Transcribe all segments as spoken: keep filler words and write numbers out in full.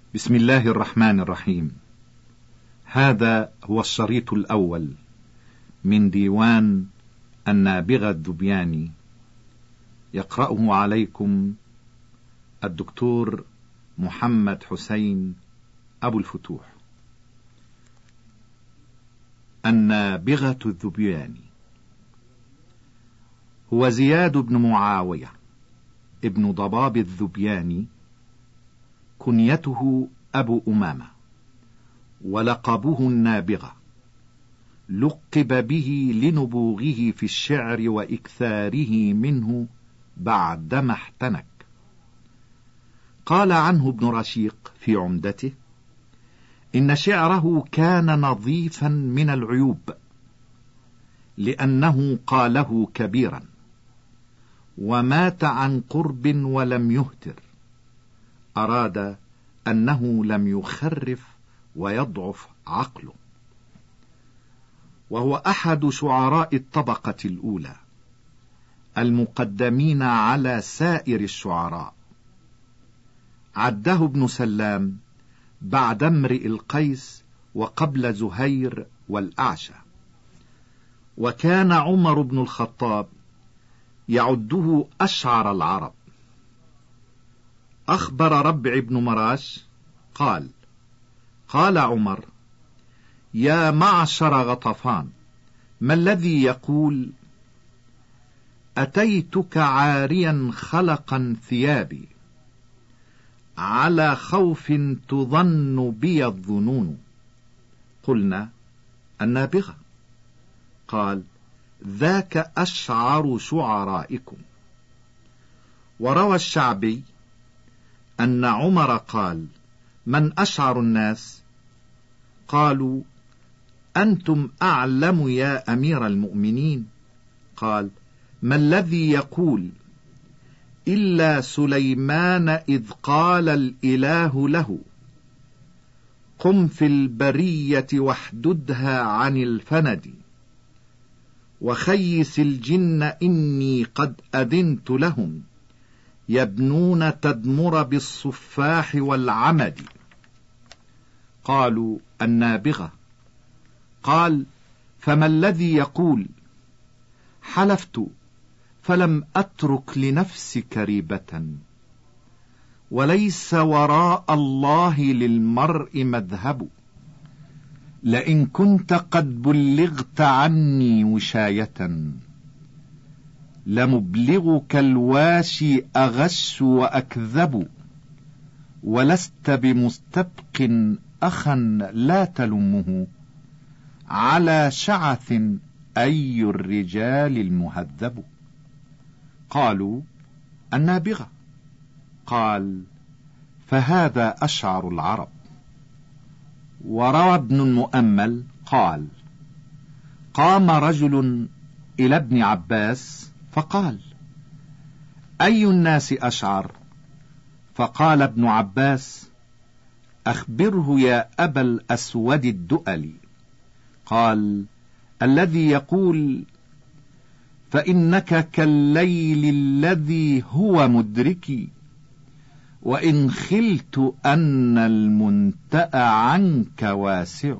بسم الله الرحمن الرحيم. هذا هو الشريط الأول من ديوان النابغة الذبياني، يقرأه عليكم الدكتور محمد حسين أبو الفتوح. النابغة الذبياني هو زياد بن معاوية ابن ضباب الذبياني، كنيته أبو أمامة، ولقبه النابغة، لقب به لنبوغه في الشعر وإكثاره منه بعدما احتنك. قال عنه ابن رشيق في عمدته: إن شعره كان نظيفا من العيوب، لأنه قاله كبيرا، ومات عن قرب ولم يهتر، أراد أنه لم يخرف ويضعف عقله. وهو أحد شعراء الطبقة الأولى المقدمين على سائر الشعراء، عده ابن سلام بعد امرئ القيس وقبل زهير والأعشى. وكان عمر بن الخطاب يعده أشعر العرب. أخبر ربع بن مراش قال: قال عمر: يا معشر غطفان، ما الذي يقول أتيتك عاريا خلقا ثيابي، على خوف تظن بي الظنون؟ قلنا: النابغة. قال: ذاك أشعر شعرائكم. وروى الشعبي أن عمر قال: من أشعر الناس؟ قالوا: أنتم أعلم يا أمير المؤمنين. قال: ما الذي يقول إلا سليمان إذ قال الإله له قم في البرية واحددها عن الفند، وخيس الجن إني قد أذنت لهم يبنون تدمر بالصفاح والعمد. قالوا: النابغة. قال: فما الذي يقول حلفت فلم أترك لنفسك ريبة، وليس وراء الله للمرء مذهب، لئن كنت قد بلغت عني وشاية، لمبلغك الواشي أغش وأكذب، ولست بمستبق أخا لا تلمه، على شعث أي الرجال المهذب. قالوا: النابغة. قال: فهذا أشعر العرب. وروى ابن المؤمل قال: قام رجل إلى ابن عباس فقال: أي الناس أشعر؟ فقال ابن عباس: أخبره يا أبا الأسود الدؤلي. قال: الذي يقول فإنك كالليل الذي هو مدركي، وإن خلت أن المنتأ عنك واسع.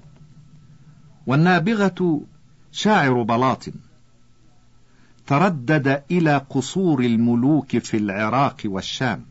والنابغة شاعر بلاط، تردد إلى قصور الملوك في العراق والشام،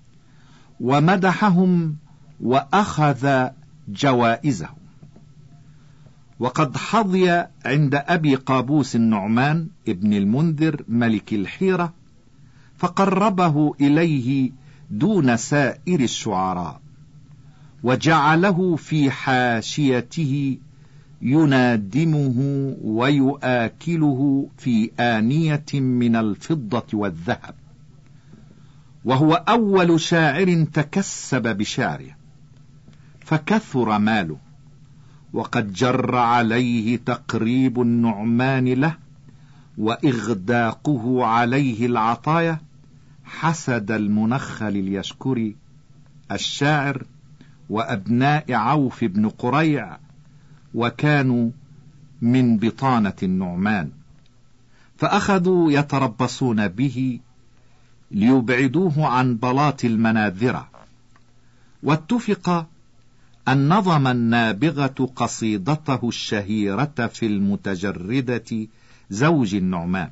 ومدحهم وأخذ جوائزهم. وقد حظي عند أبي قابوس النعمان ابن المنذر ملك الحيرة، فقربه إليه دون سائر الشعراء، وجعله في حاشيته ينادمه ويؤكله في آنية من الفضة والذهب. وهو أول شاعر تكسب بشعره، فكثر ماله، وقد جر عليه تقريب النعمان له وإغداقه عليه العطايا حسد المنخل اليشكري الشاعر وأبناء عوف بن قريع، وكانوا من بطانة النعمان، فأخذوا يتربصون به ليبعدوه عن بلاط المناذرة، واتفق أن نظم النابغة قصيدته الشهيرة في المتجردة زوج النعمان،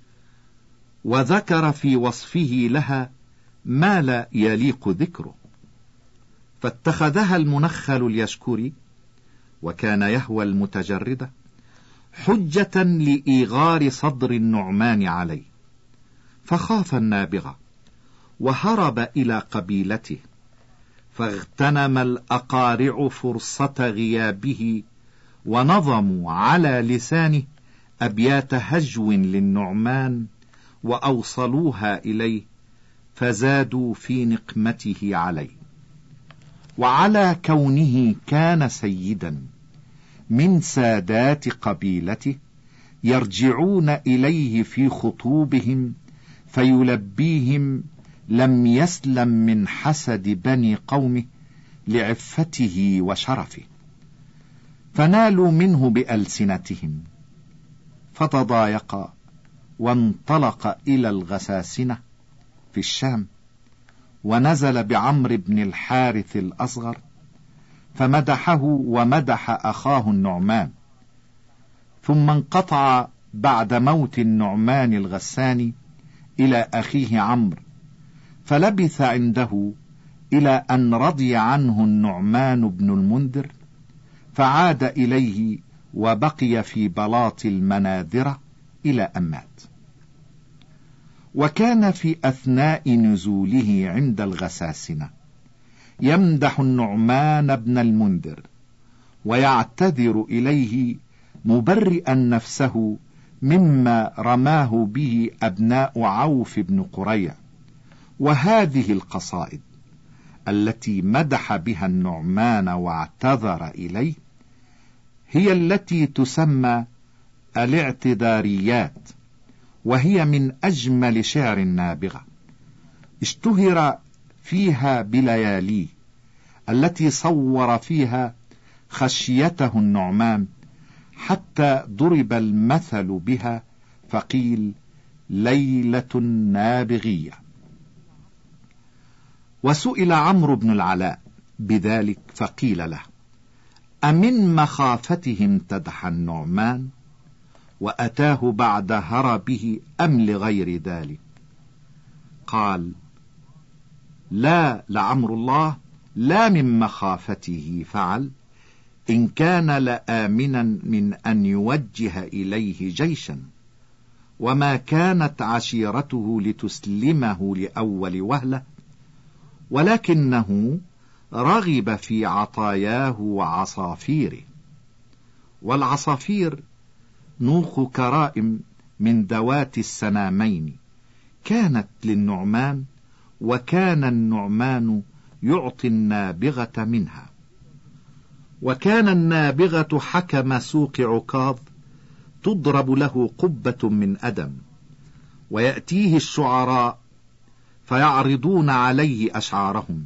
وذكر في وصفه لها ما لا يليق ذكره، فاتخذها المنخل اليشكري وكان يهوى المتجردة حجة لإيغار صدر النعمان عليه، فخاف النابغة وهرب إلى قبيلته، فاغتنم الأقارع فرصة غيابه ونظموا على لسانه أبيات هجو للنعمان وأوصلوها إليه، فزادوا في نقمته عليه. وعلى كونه كان سيدا من سادات قبيلته يرجعون إليه في خطوبهم فيلبيهم لم يسلم من حسد بني قومه لعفته وشرفه، فنالوا منه بألسنتهم، فتضايق وانطلق إلى الغساسنة في الشام، ونزل بعمرو بن الحارث الأصغر فمدحه ومدح أخاه النعمان، ثم انقطع بعد موت النعمان الغساني إلى أخيه عمرو، فلبث عنده إلى أن رضي عنه النعمان بن المنذر، فعاد إليه وبقي في بلاط المناذرة إلى أن مات. وكان في أثناء نزوله عند الغساسنة يمدح النعمان بن المنذر ويعتذر إليه مبرئا نفسه مما رماه به أبناء عوف بن قريع. وهذه القصائد التي مدح بها النعمان واعتذر إليه هي التي تسمى الاعتذاريات، وهي من أجمل شعر النابغة، اشتهر فيها بلياليه التي صور فيها خشيته النعمان، حتى ضرب المثل بها فقيل ليلة نابغية. وسئل عمرو بن العلاء بذلك فقيل له: أمن مخافته امتدح النعمان وأتاه بعد هربه أم لغير ذلك؟ قال: لا لعمر الله، لا من مخافته فعل، إن كان لآمنا من أن يوجه إليه جيشا، وما كانت عشيرته لتسلمه لأول وهلة، ولكنه رغب في عطاياه وعصافيره. والعصافير نوخ كرائم من ذوات السنامين كانت للنعمان، وكان النعمان يعطي النابغة منها. وكان النابغة حكم سوق عكاظ تضرب له قبة من أدم، ويأتيه الشعراء فيعرضون عليه أشعارهم،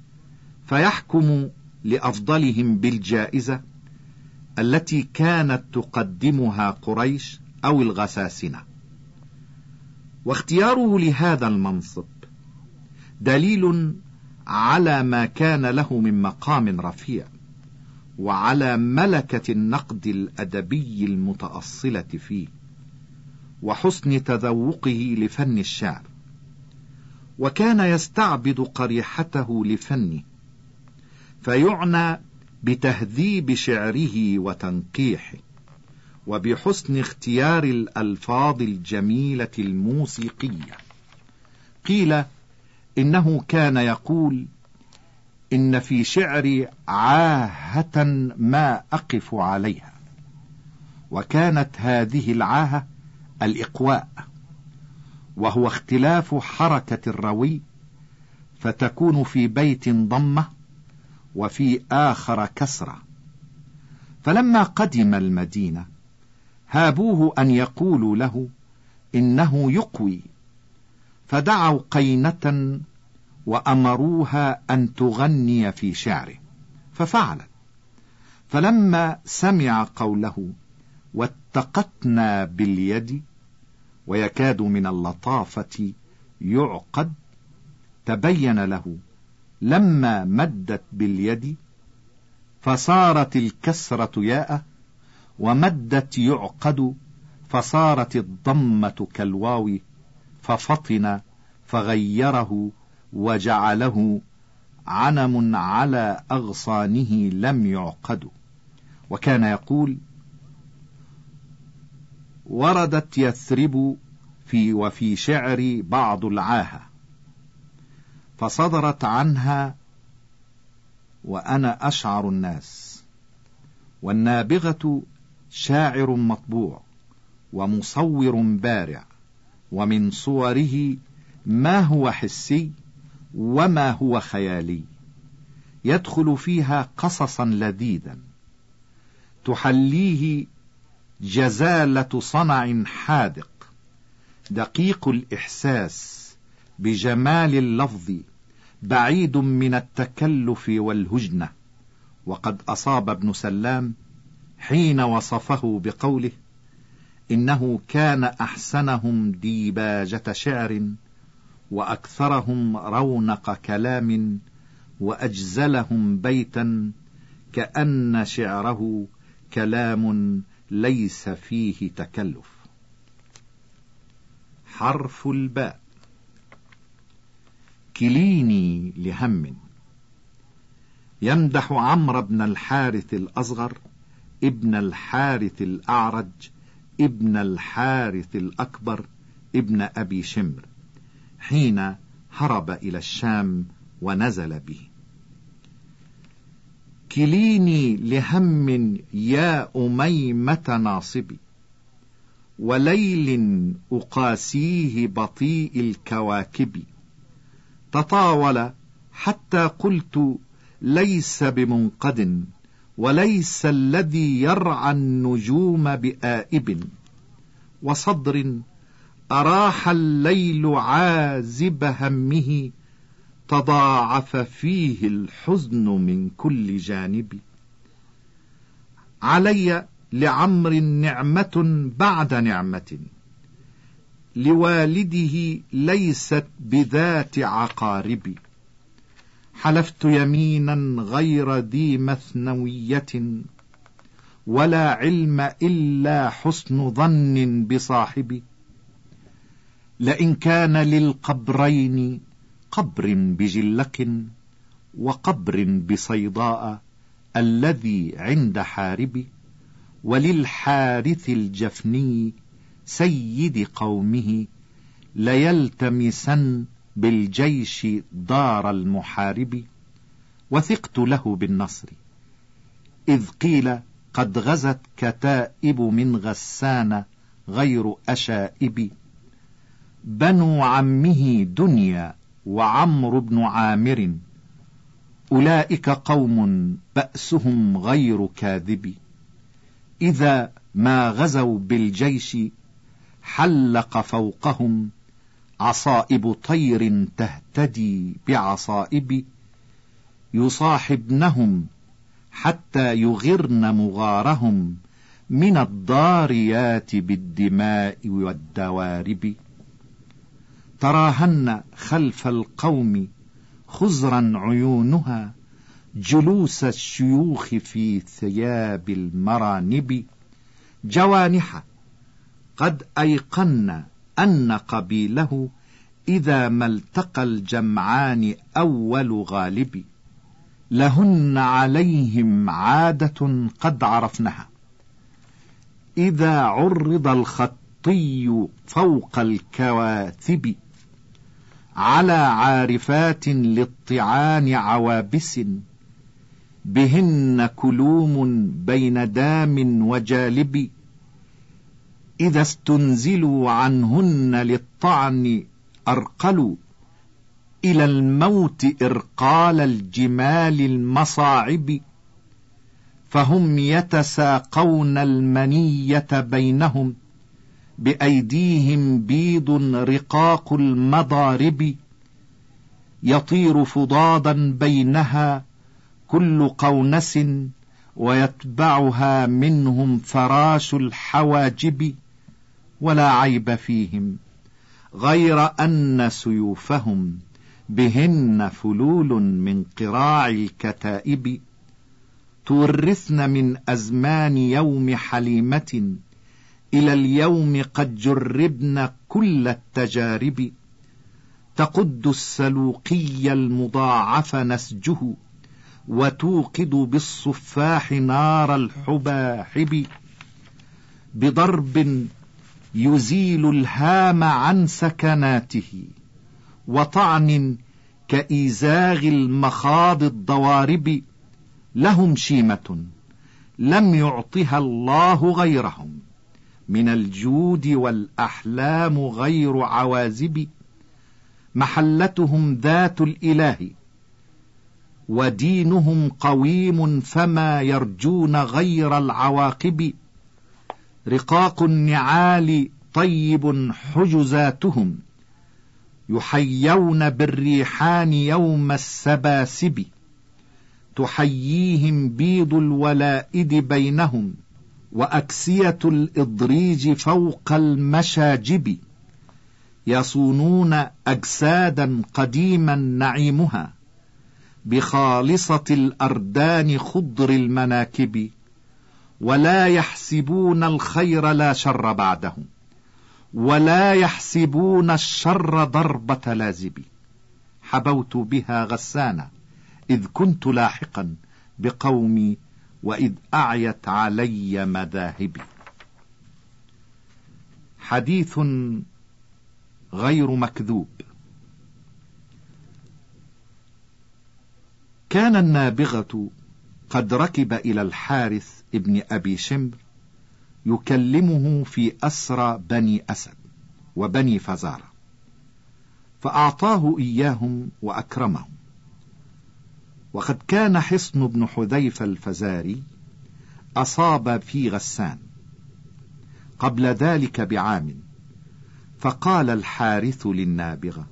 فيحكم لأفضلهم بالجائزة التي كانت تقدمها قريش أو الغساسنة. واختياره لهذا المنصب دليل على ما كان له من مقام رفيع، وعلى ملكة النقد الأدبي المتأصلة فيه، وحسن تذوقه لفن الشعر. وكان يستعبد قريحته لفنه، فيعنى بتهذيب شعره وتنقيحه، وبحسن اختيار الألفاظ الجميلة الموسيقية. قيل إنه كان يقول: إن في شعري عاهة ما أقف عليها. وكانت هذه العاهة الإقواء، وهو اختلاف حركة الروي، فتكون في بيت ضمة وفي آخر كسرة. فلما قدم المدينة هابوه أن يقولوا له إنه يقوي، فدعوا قينة وأمروها أن تغني في شعره، ففعلت. فلما سمع قوله واتقتنا باليد، ويكاد من اللطافة يعقد، تبين له لما مدت باليد فصارت الكسرة ياء، ومدت يعقد فصارت الضمة كالواو، ففطن فغيره وجعله عنم على أغصانه لم يعقد. وكان يقول: وردت يثرب في وفي شعري بعض العاهة، فصدرت عنها وأنا أشعر الناس. والنابغة شاعر مطبوع ومصور بارع، ومن صوره ما هو حسي وما هو خيالي، يدخل فيها قصصا لذيذا تحليه جزالة صنع حاذق، دقيق الإحساس بجمال اللفظ، بعيد من التكلف والهجنة. وقد أصاب ابن سلام حين وصفه بقوله: إنه كان أحسنهم ديباجة شعر، وأكثرهم رونق كلام، وأجزلهم بيتا، كأن شعره كلام ليس فيه تكلف. حرف الباء. كليني لهم. يمدح عمرو بن الحارث الأصغر ابن الحارث الأعرج ابن الحارث الأكبر ابن أبي شمر حين هرب إلى الشام ونزل به. كليني لهم يا أميمة ناصبي، وليل أقاسيه بطيء الكواكب، تطاول حتى قلت ليس بمنقد، وليس الذي يرعى النجوم بآئب، وصدر أراح الليل عازب همه، تضاعف فيه الحزن من كل جانب. علي لعمر نعمة بعد نعمة، لوالده ليست بذات عقارب، حلفت يمينا غير ذي مثنوية، ولا علم إلا حسن ظن بصاحبي. لئن كان للقبرين قبر بجلق، وقبر بصيداء الذي عند حارب، وللحارث الجفني سيد قومه، ليلتمسن بالجيش دار المحارب. وثقت له بالنصر إذ قيل قد غزت كتائب من غسان غير أشائب، بنو عمه دنيا وعمرو بن عامر، أولئك قوم بأسهم غير كاذب. إذا ما غزوا بالجيش حلق فوقهم عصائب طير تهتدي بعصائب، يصاحبنهم حتى يغرن مغارهم، من الضاريات بالدماء والدوارب. تراهن خلف القوم خزرا عيونها، جلوس الشيوخ في ثياب المرانب، جوانح قد أيقن أن قبيله إذا ما التقى الجمعان أول غالب. لهن عليهم عادة قد عرفنها، إذا عرض الخطي فوق الكواثب، على عارفات للطعان عوابس، بهن كلوم بين دام وجالب. إذا استنزلوا عنهن للطعن أرقلوا، إلى الموت إرقال الجمال المصاعب. فهم يتساقون المنية بينهم، بأيديهم بيض رقاق المضارب، يطير فضاضا بينها كل قونس، ويتبعها منهم فراش الحواجب. ولا عيب فيهم غير أن سيوفهم بهن فلول من قراع الكتائب، تورثن من أزمان يوم حليمة إلى اليوم قد جربن كل التجارب. تقد السلوقي المضاعف نسجه، وتوقد بالصفاح نار الحباحب، بضرب يزيل الهام عن سكناته، وطعن كإيزاغ المخاض الضوارب. لهم شيمة لم يعطها الله غيرهم، من الجود والأحلام غير عوازب. محلتهم ذات الإله ودينهم قويم، فما يرجون غير العواقب. رقاق النعال طيب حجزاتهم، يحيون بالريحان يوم السباسب. تحييهم بيض الولائد بينهم، وأكسية الإضريج فوق المشاجب. يصونون أجسادا قديما نعيمها، بخالصة الأردان خضر المناكب. ولا يحسبون الخير لا شر بعدهم، ولا يحسبون الشر ضربة لازب. حبوت بها غسانا إذ كنت لاحقا بقومي، وإذ أعيت علي مذاهبي. حديث غير مكذوب. كان النابغة قد ركب إلى الحارث ابن أبي شمر يكلمه في أسرى بني أسد وبني فزارة، فأعطاه إياهم وأكرمهم. وقد كان حصن بن حذيفة الفزاري أصاب في غسان قبل ذلك بعام، فقال الحارث للنابغة: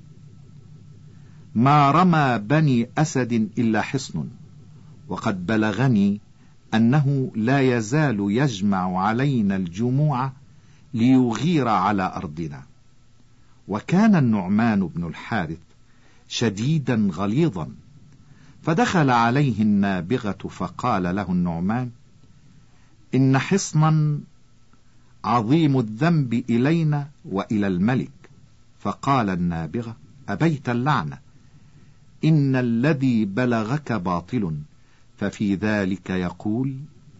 ما رمى بني أسد إلا حصن، وقد بلغني أنه لا يزال يجمع علينا الجموع ليغير على أرضنا. وكان النعمان بن الحارث شديدا غليظا، فدخل عليه النابغة فقال له النعمان: إن حصنا عظيم الذنب إلينا وإلى الملك. فقال النابغة: أبيت اللعنة، إن الذي بلغك باطل. ففي ذلك يقول: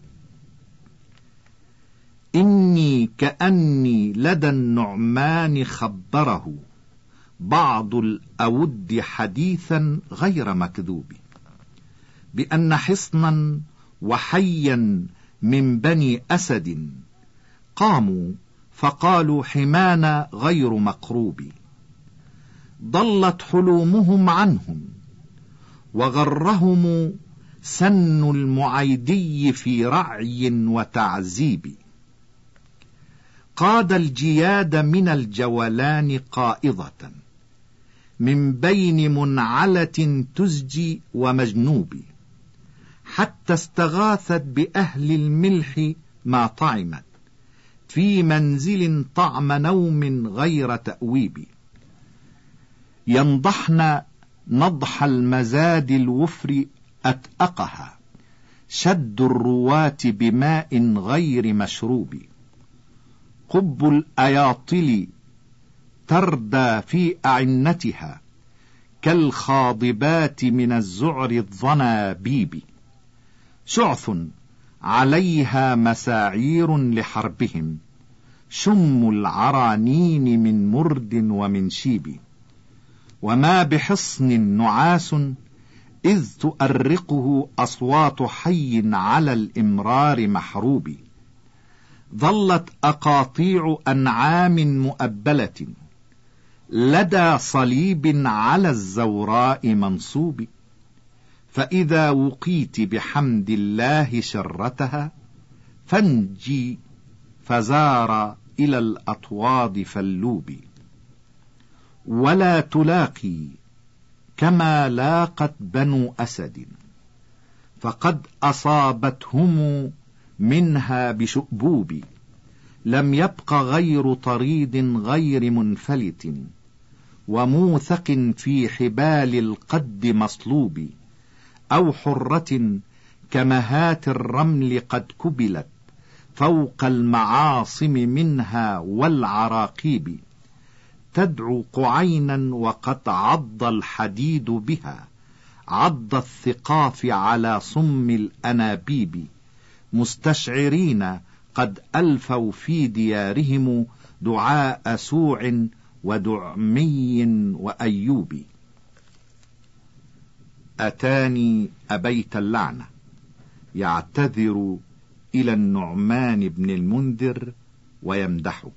إني كأني لدى النعمان خبره بعض الأود حديثا غير مكذوب، بأن حصنا وحيا من بني أسد قاموا فقالوا: حمانا غير مقروب. ضلت حلومهم عنهم، وغرهم سن المعيدي في رعي وتعذيب. قاد الجياد من الجولان قائضة، من بين منعلة تزجي ومجنوب، حتى استغاثت بأهل الملح ما طعمت، في منزل طعم نوم غير تأويب. ينضحن نضح المزاد الوفر أتأقها، شد الرواة بماء غير مشروب. قب الأياطل تردى في أعنتها، كالخاضبات من الزعر الضنابيب. شعث عليها مساعير لحربهم، شم العرانين من مرد ومن شيب. وما بحصن نعاس إذ تؤرقه أصوات حي على الإمرار محروب. ظلت أقاطيع أنعام مؤبلة لدى صليب على الزوراء منصوب. فإذا وقيت بحمد الله شرتها، فانجي فزار إلى الأطواد فاللوب. ولا تلاقي كما لاقت بنو أسد، فقد أصابتهم منها بشؤبوب. لم يبق غير طريد غير منفلت، وموثق في حبال القد مصلوب، أو حرة كمهات الرمل قد كبلت فوق المعاصم منها والعراقيب، تدعو قعينا وقد عض الحديد بها عض الثقاف على صم الأنابيب، مستشعرين قد ألفوا في ديارهم دعاء سوع ودعمي وأيوب. أتاني أبيت اللعنة، يعتذر إلى النعمان بن المنذر ويمدحه.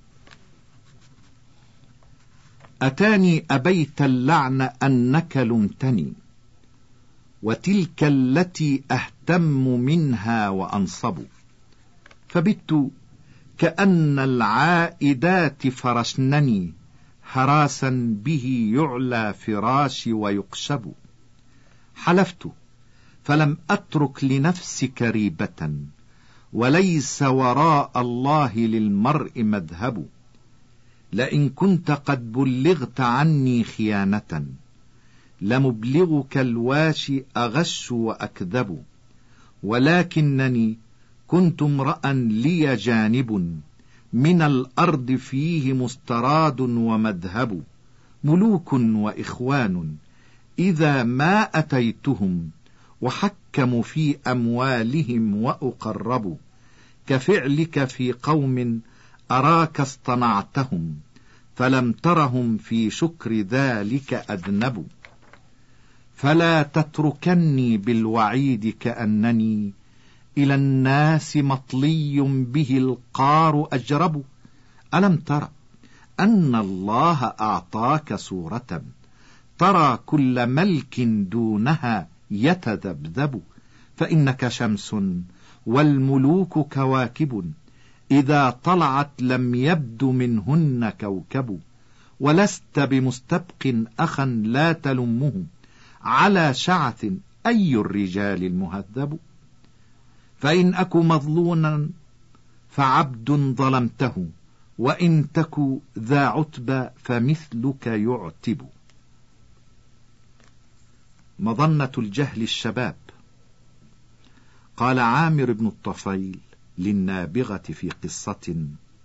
أتاني أبيت اللعن أنك لمتني، وتلك التي أهتم منها وأنصب، فبت كأن العائدات فرشنني هراسا به يعلى فراشي ويقشب. حلفت فلم أترك لنفسك ريبة، وليس وراء الله للمرء مذهب. لئن كنت قد بلغت عني خيانة، لمبلغك الواشي أغش وأكذب. ولكنني كنت امرأ لي جانب من الأرض فيه مستراد ومذهب. ملوك وإخوان إذا ما أتيتهم وحكموا في أموالهم وأقربوا، كفعلك في قوم أراك اصطنعتهم فلم ترهم في شكر ذلك أذنبوا. فلا تتركني بالوعيد كأنني إلى الناس مطلي به القار أجرب. ألم تر أن الله أعطاك صورة ترى كل ملك دونها يتذبذب؟ فإنك شمس والملوك كواكب، إذا طلعت لم يبد منهن كوكب. ولست بمستبق أخا لا تلمه على شعث أي الرجال المهذب. فإن أك مظلونا فعبد ظلمته، وإن تك ذا عتب فمثلك يعتب. مظنة الجهل الشباب. قال عامر بن الطفيل للنابغة في قصة: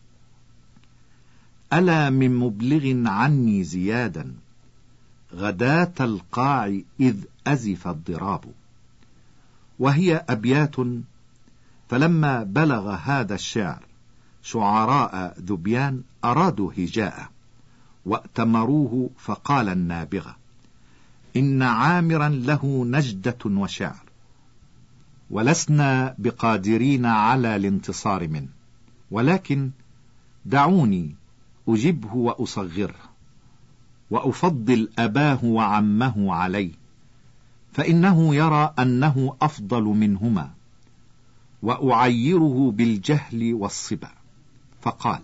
ألا من مبلغ عني زيادا غداة القاع إذ أزف الضراب. وهي أبيات. فلما بلغ هذا الشعر شعراء ذبيان أرادوا هجاءه وأتمروه، فقال النابغة: إن عامرا له نجدة وشعر، ولسنا بقادرين على الانتصار منه، ولكن دعوني أجبه وأصغره، وأفضل أباه وعمه عليه، فإنه يرى أنه أفضل منهما، وأعيره بالجهل والصبا. فقال: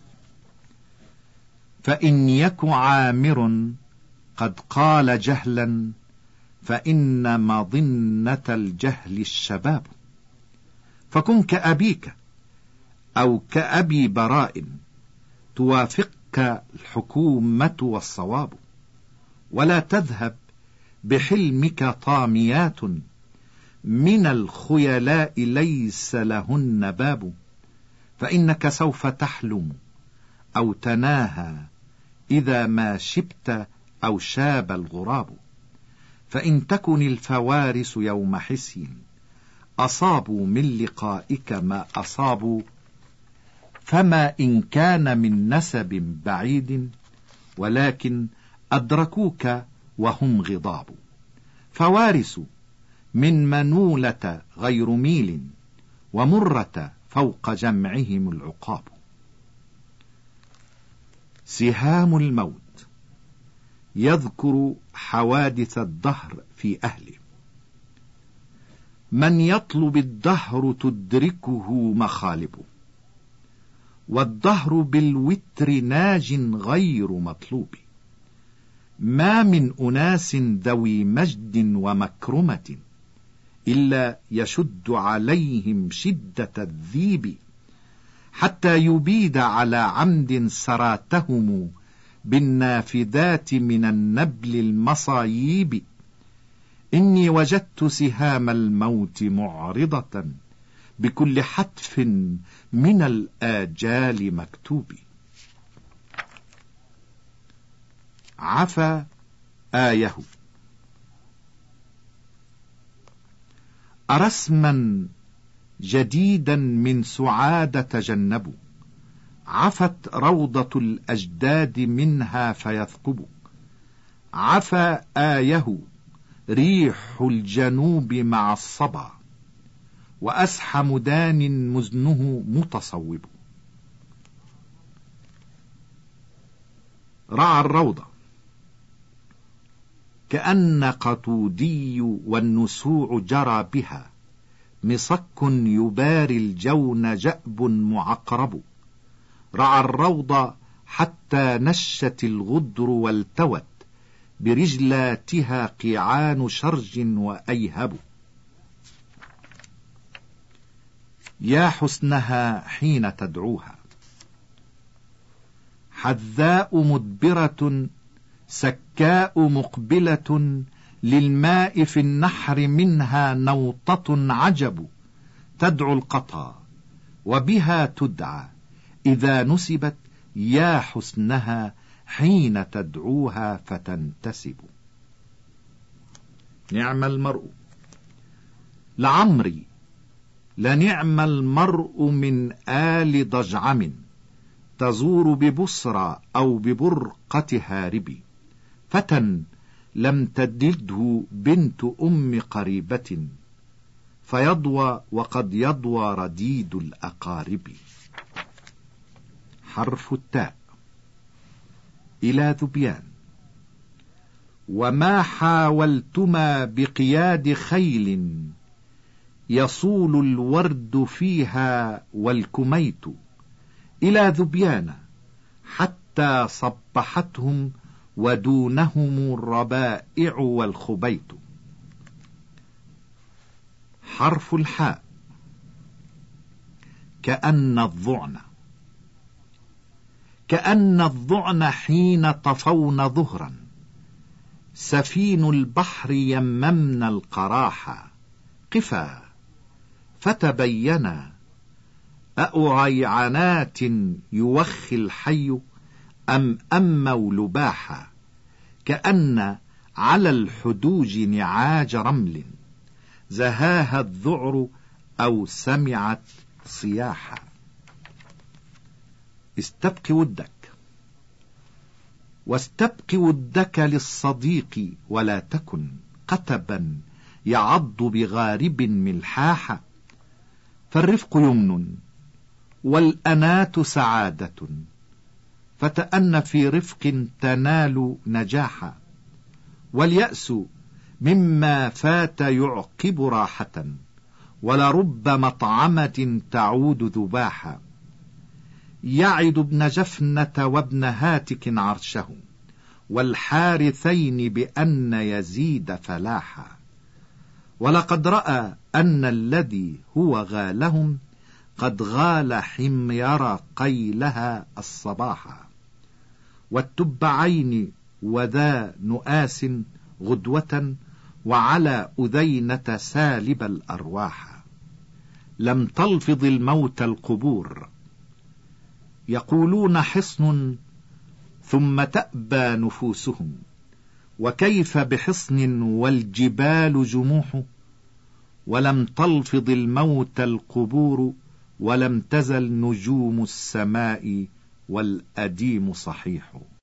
فإن يك عامر قد قال جهلا، فإن مظنة الجهل الشباب. فكن كأبيك أو كأبي براء، توافقك الحكومة والصواب. ولا تذهب بحلمك طاميات، من الخيلاء ليس لهن باب. فإنك سوف تحلم أو تناهى إذا ما شبت أو شاب الغراب. فإن تكن الفوارس يوم حسي أصابوا من لقائك ما أصابوا، فما إن كان من نسب بعيد، ولكن أدركوك وهم غضاب. فوارس من منولة غير ميل، ومرة فوق جمعهم العقاب. سهام الموت. يذكر حوادث الدهر في أهله. من يطلب الدهر تدركه مخالبه، والدهر بالوتر ناج غير مطلوب. ما من أناس ذوي مجد ومكرمة إلا يشد عليهم شدة الذيب، حتى يبيد على عمد سراتهم بالنافذات من النبل المصايب. إني وجدت سهام الموت معرضة بكل حتف من الآجال مكتوب. عفا آيه. أرسما جديدا من سعادة تجنبوا، عفت روضة الأجداد منها فيثقب. عفا آيه ريح الجنوب مع الصبا، وأسحم دان مزنه متصوب. رعى الروضة. كأن قطودي والنسوع جرى بها، مصك يباري الجون جأب معقرب. رعى الروض حتى نشت الغدر والتوت، برجلاتها قيعان شرج وأيهب. يا حسنها حين تدعوها. حذاء مدبرة سكاء مقبلة، للماء في النحر منها نوطة عجب. تدعو القطا وبها تدعى، إذا نسبت يا حسنها حين تدعوها فتنتسب. نعم المرء. لعمري لنعم المرء من آل ضجعم، تزور ببصرى أو ببرقة هارب. فتى لم تدده بنت أم قريبة، فيضوى وقد يضوى رديد الأقارب. حرف التاء. إلى ذبيان. وما حاولتما بقياد خيل، يصول الورد فيها والكميت. إلى ذبيان حتى صبحتهم، ودونهم الربائع والخبيت. حرف الحاء. كأن الضعن. كأن الضعن حين طفون ظهرا، سفين البحر يممن القراحة. قفا فتبينا، أأعيعنات يوخي الحي، أم أموا لباحا. كأن على الحدوج نعاج رمل، زهاها الذعر أو سمعت صياحا. استبق ودك. واستبق ودك للصديق، ولا تكن قتبا يعض بغارب ملحاحا. فالرفق يمن والأنات سعادة، فتأن في رفق تنال نجاحا. واليأس مما فات يعقب راحة، ولرب مطعمة تعود ذباحا. يعد ابن جفنة وابن هاتك عرشه، والحارثين بأن يزيد فلاحا. ولقد رأى أن الذي هو غالهم، قد غال حمير قيلها الصباحا. والتبعين وذا نؤاس غدوة، وعلى أذينة سالب الأرواح. لم تلفظ الموت القبور، يقولون حصن ثم تأبى نفوسهم. وكيف بحصن والجبال جموح، ولم تلفظ الموت القبور، ولم تزل نجوم السماء والأديم صحيح.